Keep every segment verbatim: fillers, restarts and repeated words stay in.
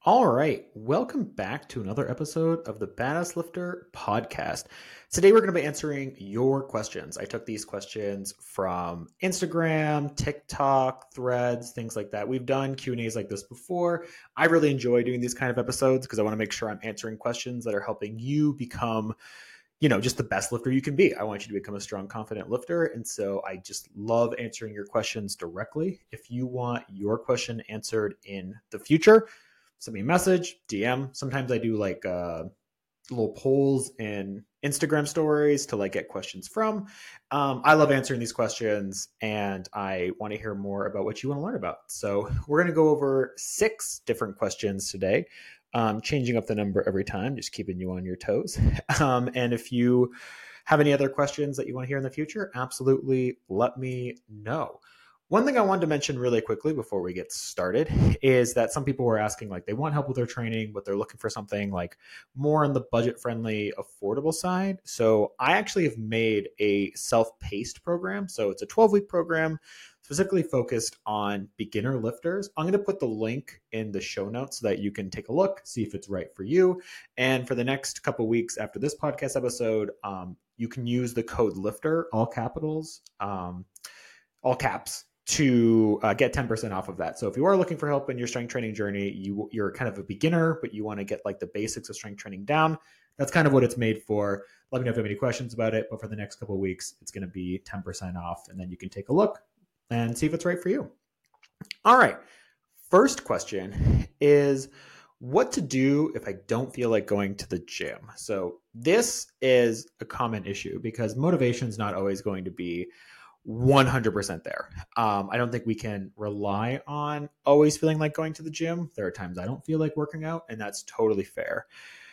All right. Welcome back to another episode of the Badass Lifter podcast. Today we're going to be answering your questions. I took these questions from Instagram, TikTok, Threads, things like that. We've done Q and A's like this before. I really enjoy doing these kind of episodes because I want to make sure I'm answering questions that are helping you become, you know, just the best lifter you can be. I want you to become a strong, confident lifter. And so I just love answering your questions directly. If you want your question answered in the future, send me a message, D M. Sometimes I do like uh, little polls in Instagram stories to like get questions from. Um, I love answering these questions and I want to hear more about what you want to learn about. So we're going to go over six different questions today, um, changing up the number every time, just keeping you on your toes. Um, and if you have any other questions that you want to hear in the future, absolutely let me know. One thing I wanted to mention really quickly before we get started is that some people were asking, like, they want help with their training, but they're looking for something like more on the budget-friendly, affordable side. So I actually have made a self-paced program. So it's a twelve-week program specifically focused on beginner lifters. I'm going to put the link in the show notes so that you can take a look, see if it's right for you. And for the next couple of weeks after this podcast episode, um, you can use the code LIFTER, all capitals, um, all caps, to uh, get ten percent off of that. So if you are looking for help in your strength training journey, you, you're kind of a beginner, but you want to get like the basics of strength training down, that's kind of what it's made for. Let me know if you have any questions about it, but for the next couple of weeks, it's going to be ten percent off, and then you can take a look and see if it's right for you. All right. First question is what to do if I don't feel like going to the gym. So this is a common issue because motivation is not always going to be one hundred percent there. Um, I don't think we can rely on always feeling like going to the gym. There are times I don't feel like working out, and that's totally fair.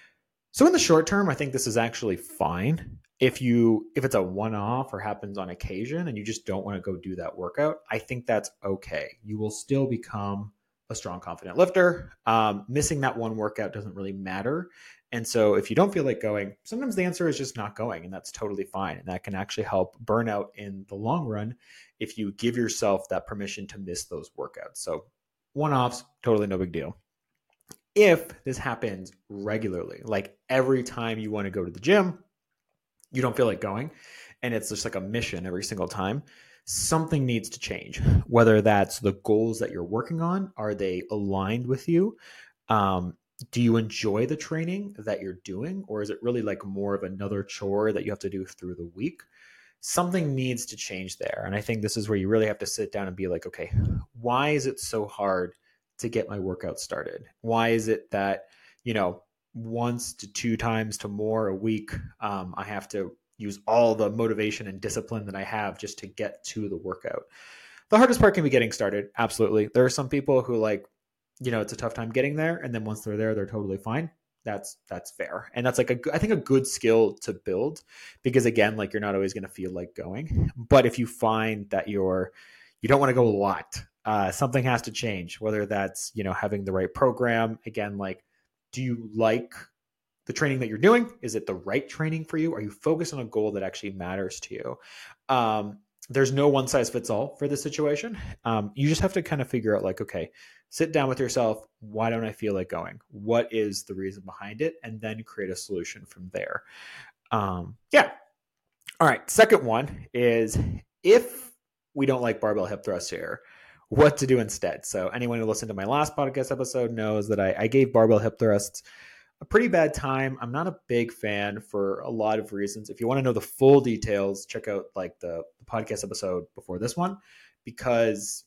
So in the short term, I think this is actually fine. If you if it's a one-off or happens on occasion and you just don't want to go do that workout, I think that's okay. You will still become a strong, confident lifter. Um, missing that one workout doesn't really matter. And so if you don't feel like going, sometimes the answer is just not going, and that's totally fine. And that can actually help burnout in the long run if you give yourself that permission to miss those workouts. So one-offs, totally no big deal. If this happens regularly, like every time you want to go to the gym, you don't feel like going, and it's just like a mission every single time, something needs to change. Whether that's the goals that you're working on, are they aligned with you? Um, do you enjoy the training that you're doing, or is it really like more of another chore that you have to do through the week? Something needs to change there. And I think this is where you really have to sit down and be like, okay, why is it so hard to get my workout started? Why is it that, you know, once to two times to more a week, um, I have to use all the motivation and discipline that I have just to get to the workout? The hardest part can be getting started. Absolutely. There are some people who like, you know, it's a tough time getting there. And then once they're there, they're totally fine. That's, that's fair. And that's like, a, I think a good skill to build, because again, like you're not always going to feel like going, but if you find that you're, you don't want to go a lot, uh, something has to change, whether that's, you know, having the right program. Again, like, do you like the training that you're doing? Is it the right training for you? Are you focused on a goal that actually matters to you? Um, there's no one size fits all for this situation. Um, you just have to kind of figure out like, okay, sit down with yourself. Why don't I feel like going? What is the reason behind it? And then create a solution from there. Um, yeah. All right. Second one is if we don't like barbell hip thrusts here, what to do instead. So anyone who listened to my last podcast episode knows that I, I gave barbell hip thrusts a pretty bad time. I'm not a big fan for a lot of reasons. If you want to know the full details, check out like the, the podcast episode before this one, because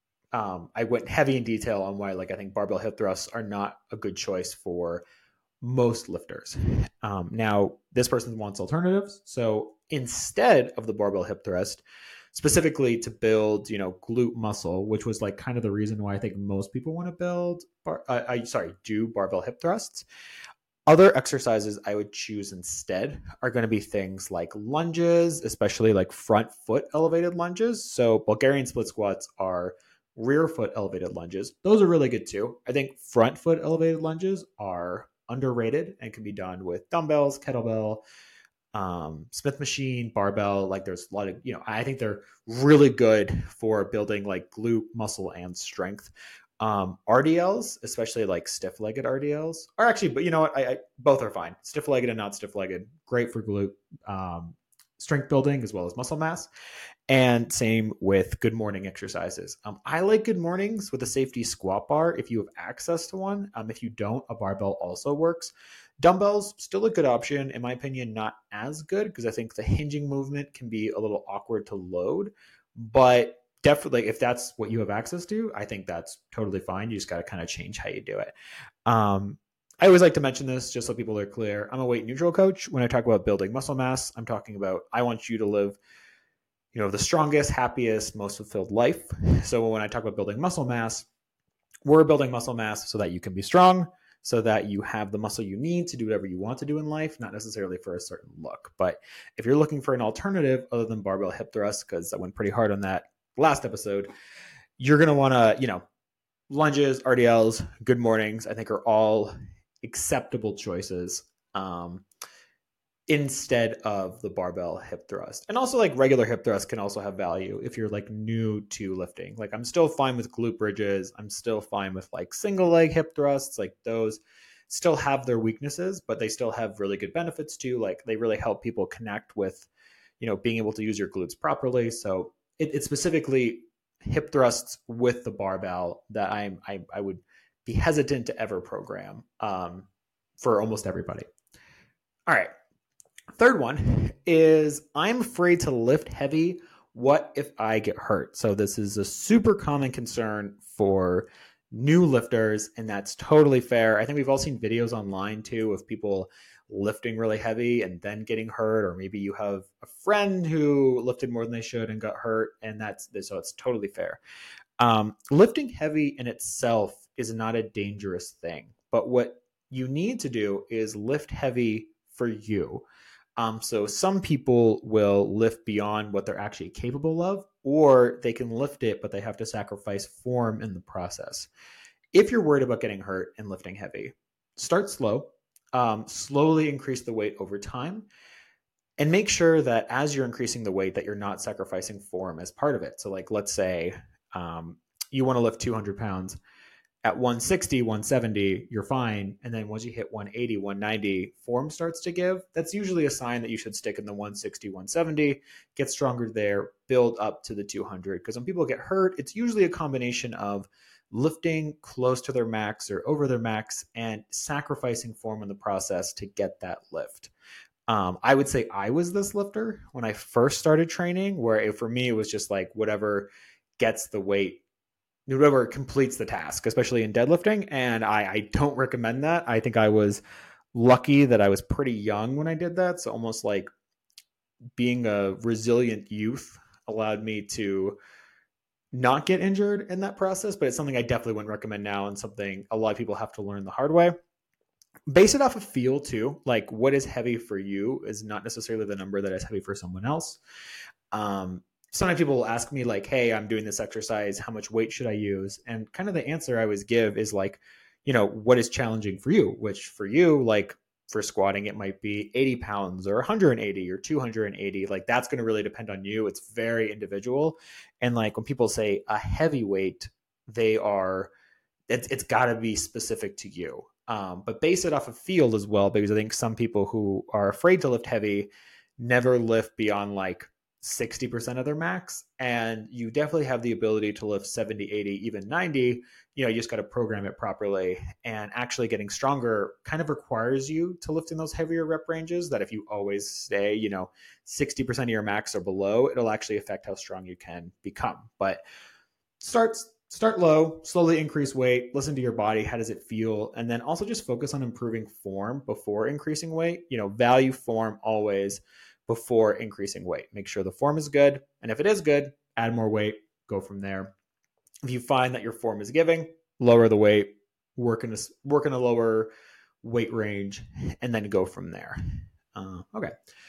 um, I went heavy in detail on why, like, I think barbell hip thrusts are not a good choice for most lifters. Um, now, this person wants alternatives. So instead of the barbell hip thrust, specifically to build, you know, glute muscle, which was like kind of the reason why I think most people want to build, bar, uh, I, sorry, do barbell hip thrusts. Other exercises I would choose instead are going to be things like lunges, especially like front foot elevated lunges. So Bulgarian split squats are rear foot elevated lunges. Those are really good too. I think front foot elevated lunges are underrated and can be done with dumbbells, kettlebell, um, Smith machine, barbell. Like there's a lot of, you know, I think they're really good for building like glute muscle and strength. Um, R D Ls, especially like stiff-legged R D Ls, are actually, but you know what? I, I both are fine. Stiff-legged and not stiff-legged, great for glute um, strength building as well as muscle mass. And same with good morning exercises. Um, I like good mornings with a safety squat bar if you have access to one. Um, if you don't, a barbell also works. Dumbbells, still a good option. In my opinion, not as good because I think the hinging movement can be a little awkward to load. But definitely, if that's what you have access to, I think that's totally fine. You just got to kind of change how you do it. Um, I always like to mention this just so people are clear. I'm a weight neutral coach. When I talk about building muscle mass, I'm talking about I want you to live you know, the strongest, happiest, most fulfilled life. So when I talk about building muscle mass, we're building muscle mass so that you can be strong, so that you have the muscle you need to do whatever you want to do in life, not necessarily for a certain look. But if you're looking for an alternative other than barbell hip thrust, because I went pretty hard on that last episode, you're going to want to, you know, lunges, R D Ls, good mornings, I think are all acceptable choices. Um, instead of the barbell hip thrust. And also like regular hip thrust can also have value if you're like new to lifting. Like I'm still fine with glute bridges. I'm still fine with like single leg hip thrusts. Like those still have their weaknesses, but they still have really good benefits too. Like they really help people connect with, you know, being able to use your glutes properly. So it, it's specifically hip thrusts with the barbell that I'm, I, I would be hesitant to ever program um, for almost everybody. All right. Third one is I'm afraid to lift heavy. What if I get hurt? So this is a super common concern for new lifters, and that's totally fair. I think we've all seen videos online too of people lifting really heavy and then getting hurt, or maybe you have a friend who lifted more than they should and got hurt, and that's so it's totally fair. Um, lifting heavy in itself is not a dangerous thing, but what you need to do is lift heavy for you. Um, so some people will lift beyond what they're actually capable of, or they can lift it, but they have to sacrifice form in the process. If you're worried about getting hurt and lifting heavy, start slow, um, slowly increase the weight over time, and make sure that as you're increasing the weight that you're not sacrificing form as part of it. So like, let's say um, you want to lift two hundred pounds. At one sixty, one seventy, you're fine. And then once you hit one eighty, one ninety, form starts to give. That's usually a sign that you should stick in the one sixty, one seventy, get stronger there, build up to the two hundred. Because when people get hurt, it's usually a combination of lifting close to their max or over their max and sacrificing form in the process to get that lift. Um, I would say I was this lifter when I first started training, where it, for me, it was just like whatever gets the weight, whoever completes the task, especially in deadlifting. And I, I don't recommend that. I think I was lucky that I was pretty young when I did that. So almost like being a resilient youth allowed me to not get injured in that process, but it's something I definitely wouldn't recommend now, and something a lot of people have to learn the hard way. Base it off of feel too. Like what is heavy for you is not necessarily the number that is heavy for someone else. Um, Sometimes people will ask me like, hey, I'm doing this exercise. How much weight should I use? And kind of the answer I always give is like, you know, what is challenging for you? Which for you, like for squatting, it might be eighty pounds or one hundred eighty or two hundred eighty. Like that's going to really depend on you. It's very individual. And like when people say a heavy weight, they are, it's, it's got to be specific to you. Um, but base it off of field as well, because I think some people who are afraid to lift heavy never lift beyond like sixty percent of their max. And you definitely have the ability to lift seventy, eighty, even ninety. You know, you just got to program it properly. And actually getting stronger kind of requires you to lift in those heavier rep ranges that if you always stay, you know, sixty percent of your max or below, it'll actually affect how strong you can become. But start, start low, slowly increase weight, listen to your body. How does it feel? And then also just focus on improving form before increasing weight. You know, value form always before increasing weight. Make sure the form is good. And if it is good, add more weight, go from there. If you find that your form is giving, lower the weight, work in a, work in a lower weight range, and then go from there. Uh, okay.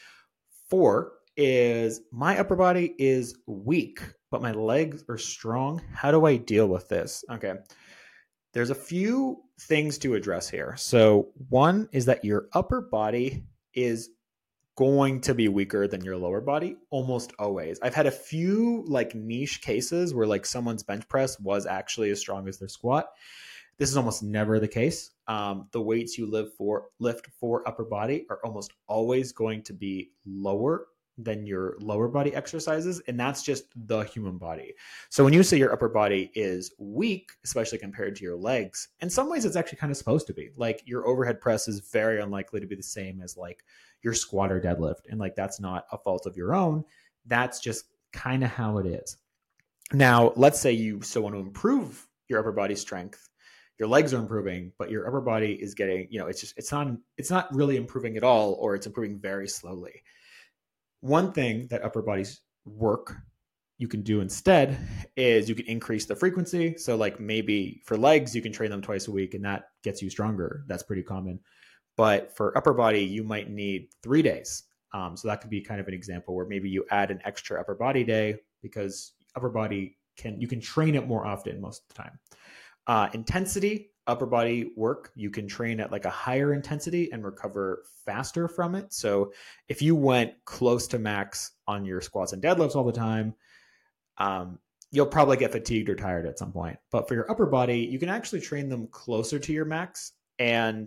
Four is my upper body is weak, but my legs are strong. How do I deal with this? Okay. There's a few things to address here. So one is that your upper body is going to be weaker than your lower body almost always. I've had a few like niche cases where like someone's bench press was actually as strong as their squat. This is almost never the case. Um, the weights you live for lift for upper body are almost always going to be lower than your lower body exercises, and that's just the human body. So when you say your upper body is weak, especially compared to your legs, in some ways it's actually kind of supposed to be. Like your overhead press is very unlikely to be the same as like your squat or deadlift, and like that's not a fault of your own. That's just kind of how it is. Now, let's say you still want to improve your upper body strength. Your legs are improving, but your upper body is getting, you know, it's just, it's not, it's not really improving at all, or it's improving very slowly. One thing that upper bodies work you can do instead is you can increase the frequency. So like maybe for legs, you can train them twice a week and that gets you stronger. That's pretty common. But for upper body, you might need three days. Um, so that could be kind of an example where maybe you add an extra upper body day because upper body can, you can train it more often most of the time. Uh, intensity, upper body work, you can train at like a higher intensity and recover faster from it. So if you went close to max on your squats and deadlifts all the time, um, you'll probably get fatigued or tired at some point. But for your upper body, you can actually train them closer to your max and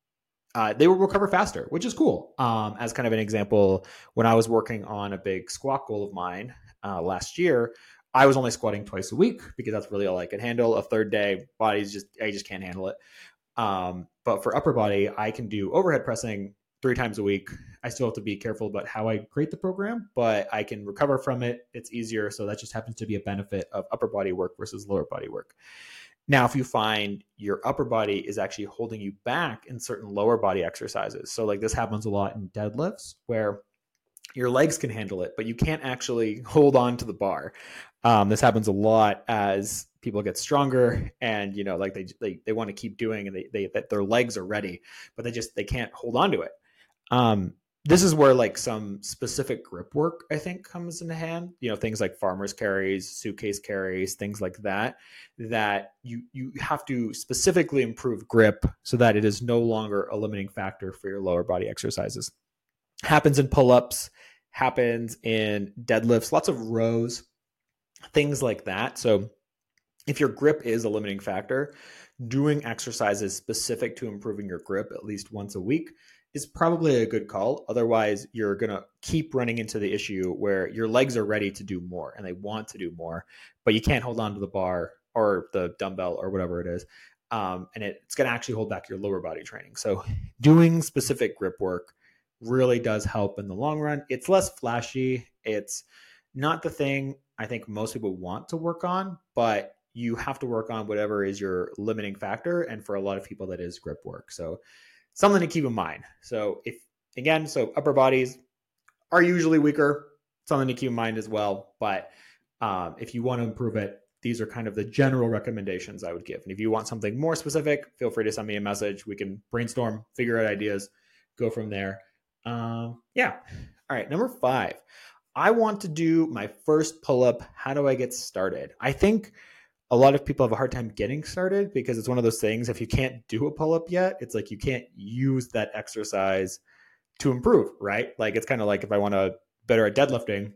uh, they will recover faster, which is cool. Um, as kind of an example, when I was working on a big squat goal of mine uh, last year, I was only squatting twice a week because that's really all I could handle. A third day, body's just, I just can't handle it. Um, but for upper body, I can do overhead pressing three times a week. I still have to be careful about how I create the program, but I can recover from it. It's easier. So that just happens to be a benefit of upper body work versus lower body work. Now, if you find your upper body is actually holding you back in certain lower body exercises, so like this happens a lot in deadlifts where your legs can handle it, but you can't actually hold on to the bar. Um, this happens a lot as people get stronger and, you know, like they, they, they want to keep doing and they, they, that their legs are ready, but they just, they can't hold on to it. Um, this is where like some specific grip work, I think, comes into hand, you know, things like farmer's carries, suitcase carries, things like that, that you, you have to specifically improve grip so that it is no longer a limiting factor for your lower body exercises. Happens in pull-ups, happens in deadlifts, lots of rows, things like that. So if your grip is a limiting factor, doing exercises specific to improving your grip at least once a week is probably a good call. Otherwise, you're going to keep running into the issue where your legs are ready to do more and they want to do more, but you can't hold on to the bar or the dumbbell or whatever it is. Um, and it, it's going to actually hold back your lower body training. So doing specific grip work really does help in the long run. It's less flashy. It's not the thing I think most people want to work on, but you have to work on whatever is your limiting factor. And for a lot of people, that is grip work. So something to keep in mind. So if, again, so upper bodies are usually weaker, something to keep in mind as well. But um, if you want to improve it, these are kind of the general recommendations I would give. And if you want something more specific, feel free to send me a message. We can brainstorm, figure out ideas, go from there. Um, yeah. All right. Number five, I want to do my first pull-up. How do I get started? I think a lot of people have a hard time getting started because it's one of those things. If you can't do a pull-up yet, it's like you can't use that exercise to improve, right? Like it's kind of like if I want to better at deadlifting,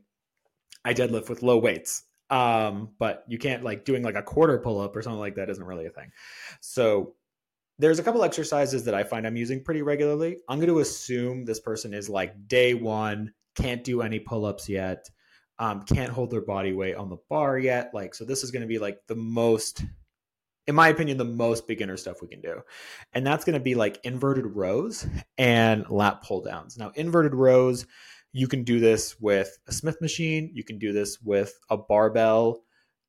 I deadlift with low weights. Um, but you can't like doing like a quarter pull-up or something like that isn't really a thing. So there's a couple exercises that I find I'm using pretty regularly. I'm going to assume this person is like day one, can't do any pull-ups yet, um, can't hold their body weight on the bar yet. Like, so this is going to be like the most, in my opinion, the most beginner stuff we can do. And that's going to be like inverted rows and lat pull downs. Now, inverted rows, you can do this with a Smith machine. You can do this with a barbell,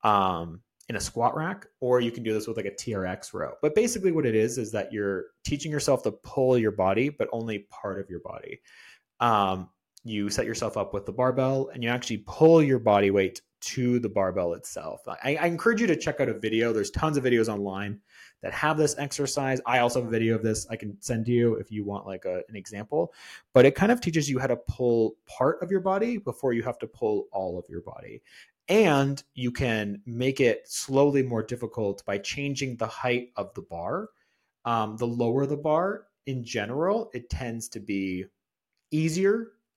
um, in a squat rack, or you can do this with like a T R X row. But basically what it is, is that you're teaching yourself to pull your body, but only part of your body. Um, you set yourself up with the barbell and you actually pull your body weight to the barbell itself. I, I encourage you to check out a video. There's tons of videos online that have this exercise. I also have a video of this I can send to you if you want like a, an example, but it kind of teaches you how to pull part of your body before you have to pull all of your body. And you can make it slowly more difficult by changing the height of the bar. Um, the lower the bar in general, it tends to be easier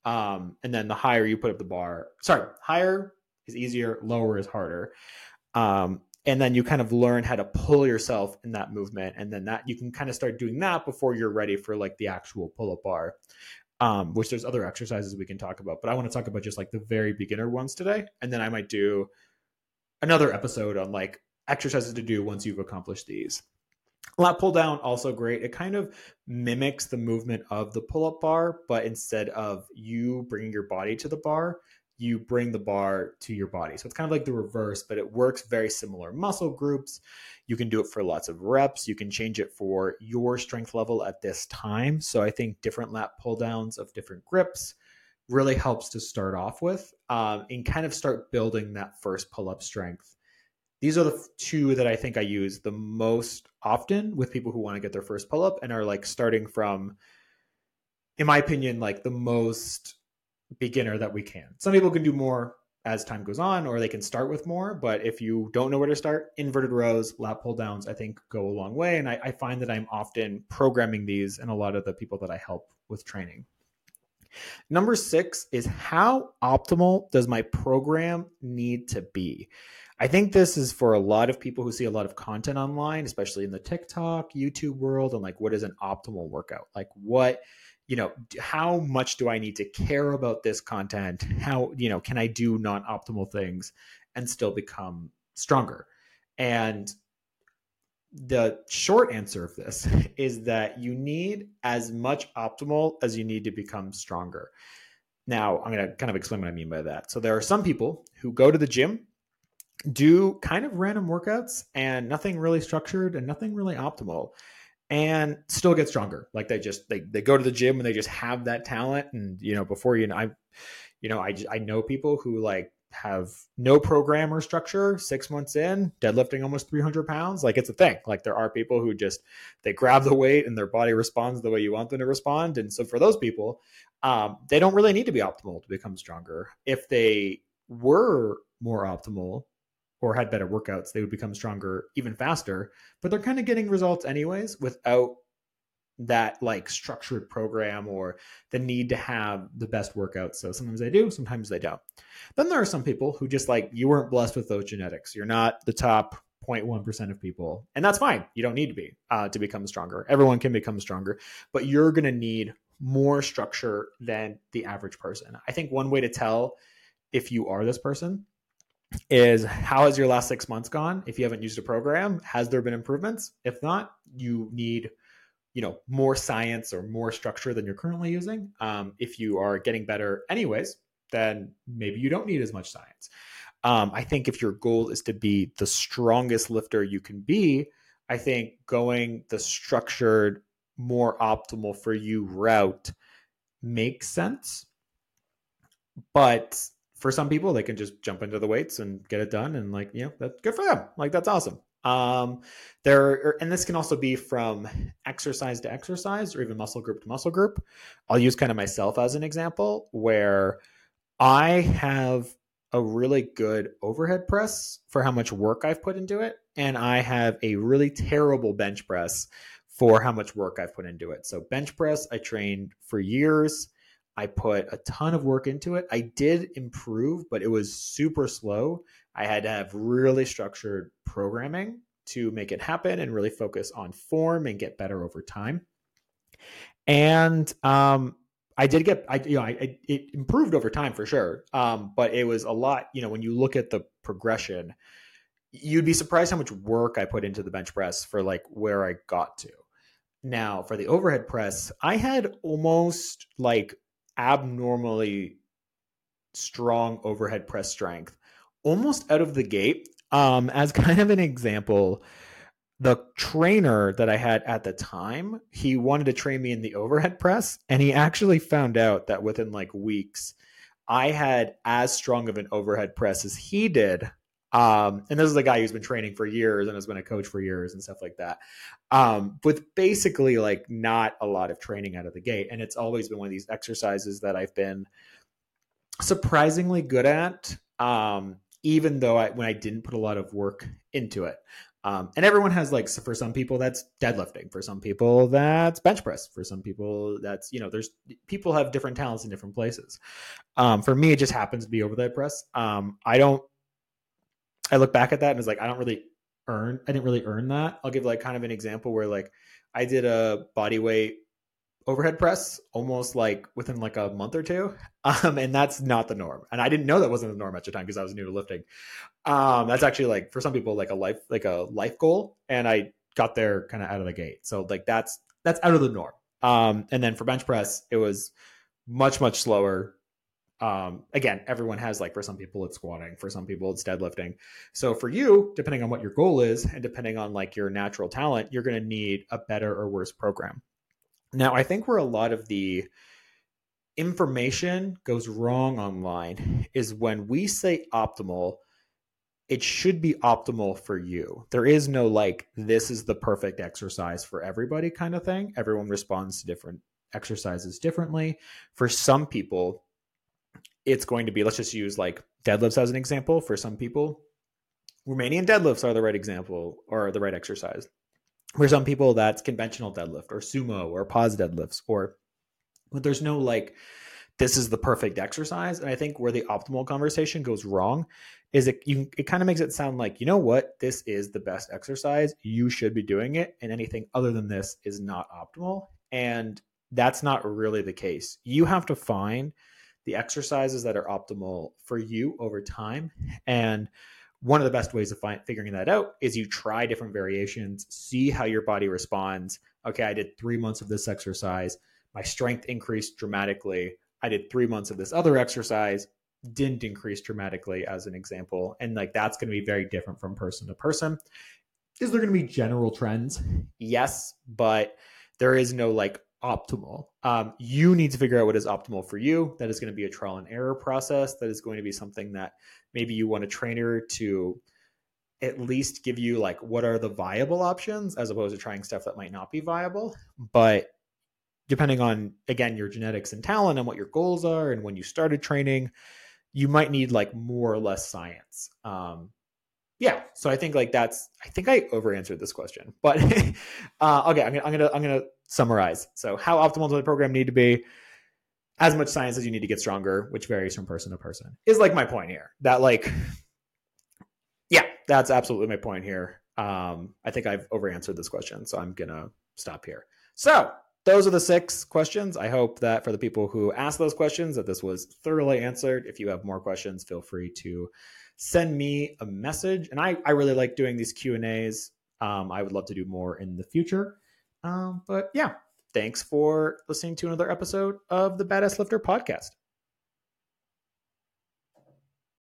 Um, and then the higher you put up the bar, sorry, higher is easier, lower is harder. Um, and then you kind of learn how to pull yourself in that movement. And then that you can kind of start doing that before you're ready for like the actual pull-up bar, um, which there's other exercises we can talk about. But I want to talk about just like the very beginner ones today. And then I might do another episode on like exercises to do once you've accomplished these. Lat pull down, also great. It kind of mimics the movement of the pull-up bar, but instead of you bringing your body to the bar, you bring the bar to your body. So it's kind of like the reverse, but it works very similar muscle groups. You can do it for lots of reps. You can change it for your strength level at this time. So I think different lat pull downs of different grips really helps to start off with, um, and kind of start building that first pull-up strength. These are the two that I think I use the most often with people who want to get their first pull-up and are like starting from, in my opinion, like the most beginner that we can. Some people can do more as time goes on, or they can start with more. But if you don't know where to start, inverted rows, lat pull downs, I think go a long way. And I, I find that I'm often programming these in a lot of the people that I help with training. Number six is, how optimal does my program need to be? I think this is for a lot of people who see a lot of content online, especially in the TikTok, YouTube world, and like, what is an optimal workout? Like what, you know, how much do I need to care about this content? How, you know, can I do non-optimal things and still become stronger? And the short answer of this is that you need as much optimal as you need to become stronger. Now, I'm going to kind of explain what I mean by that. So there are some people who go to the gym, do kind of random workouts and nothing really structured and nothing really optimal, and still get stronger. Like they just, they, they go to the gym and they just have that talent. And, you know, before you know, I, you know, I, I know people who like have no program or structure, six months in, deadlifting almost three hundred pounds. Like it's a thing. Like there are people who just, they grab the weight and their body responds the way you want them to respond. And so for those people, um, they don't really need to be optimal to become stronger. If they were more optimal or had better workouts, they would become stronger even faster. But they're kind of getting results anyways without that like structured program or the need to have the best workouts. So sometimes they do, sometimes they don't. Then there are some people who just like, you weren't blessed with those genetics. You're not the top zero point one percent of people. And that's fine. You don't need to be uh, to become stronger. Everyone can become stronger, but you're going to need more structure than the average person. I think one way to tell if you are this person is, how has your last six months gone? If you haven't used a program, has there been improvements? If not, you need, you know, more science or more structure than you're currently using. Um, if you are getting better anyways, then maybe you don't need as much science. Um, I think if your goal is to be the strongest lifter you can be, I think going the structured, more optimal for you route makes sense. But for some people, they can just jump into the weights and get it done. And like, you know, that's good for them. Like, that's awesome. Um, there, and this can also be from exercise to exercise or even muscle group to muscle group. I'll use kind of myself as an example where I have a really good overhead press for how much work I've put into it. And I have a really terrible bench press for how much work I've put into it. So bench press, I trained for years. I put a ton of work into it. I did improve, but it was super slow. I had to have really structured programming to make it happen and really focus on form and get better over time. And um, I did get, I, you know, I, it improved over time for sure. Um, but it was a lot, you know, when you look at the progression, you'd be surprised how much work I put into the bench press for like where I got to. Now for the overhead press, I had almost like abnormally strong overhead press strength almost out of the gate. Um, as kind of an example, the trainer that I had at the time, he wanted to train me in the overhead press, and he actually found out that within like weeks, I had as strong of an overhead press as he did. Um, and this is a guy who's been training for years and has been a coach for years and stuff like that. Um, with basically like not a lot of training out of the gate. And it's always been one of these exercises that I've been surprisingly good at. Um, even though I, when I didn't put a lot of work into it. Um, and everyone has like, so for some people that's deadlifting, for some people that's bench press, for some people that's, you know, there's people have different talents in different places. Um, for me, it just happens to be overhead press. Um, I don't, I look back at that and it's like, I don't really earn, I didn't really earn that. I'll give like kind of an example where like I did a body weight overhead press almost like within like a month or two. Um, and that's not the norm. And I didn't know that wasn't the norm at the time because I was new to lifting. Um, that's actually like for some people like a life, like a life goal. And I got there kind of out of the gate. So like that's, that's out of the norm. Um, and then for bench press, it was much, much slower. Um, again, everyone has like, for some people it's squatting, for some people it's deadlifting. So for you, depending on what your goal is and depending on like your natural talent, you're going to need a better or worse program. Now, I think where a lot of the information goes wrong online is when we say optimal, it should be optimal for you. There is no like, this is the perfect exercise for everybody kind of thing. Everyone responds to different exercises differently. For some people, it's going to be, let's just use like deadlifts as an example. For some people, Romanian deadlifts are the right example or the right exercise. For some people, that's conventional deadlift or sumo or pause deadlifts, or but there's no like, this is the perfect exercise. And I think where the optimal conversation goes wrong is it, you, it kind of makes it sound like, you know what, this is the best exercise. You should be doing it. And anything other than this is not optimal. And that's not really the case. You have to find the exercises that are optimal for you over time. And one of the best ways of find, figuring that out is you try different variations, see how your body responds. Okay, I did three months of this exercise. My strength increased dramatically. I did three months of this other exercise, didn't increase dramatically as an example. And like, that's going to be very different from person to person. Is there going to be general trends? Yes, but there is no like optimal. Um, you need to figure out what is optimal for you. That is going to be a trial and error process. That is going to be something that maybe you want a trainer to at least give you like, what are the viable options as opposed to trying stuff that might not be viable. But depending on, again, your genetics and talent and what your goals are and when you started training, you might need like more or less science. Um, yeah. So I think like that's, I think I over answered this question, but uh, okay, I'm gonna, I'm gonna, I'm gonna summarize. So how optimal does the program need to be? As much science as you need to get stronger, which varies from person to person, is like my point here. That like, yeah, that's absolutely my point here. Um, I think I've over answered this question, so I'm gonna stop here. So those are the six questions. I hope that for the people who asked those questions, that this was thoroughly answered. If you have more questions, feel free to send me a message. And I, I really like doing these Q and A's. Um, I would love to do more in the future. Um, but yeah, thanks for listening to another episode of the Badass Lifter podcast.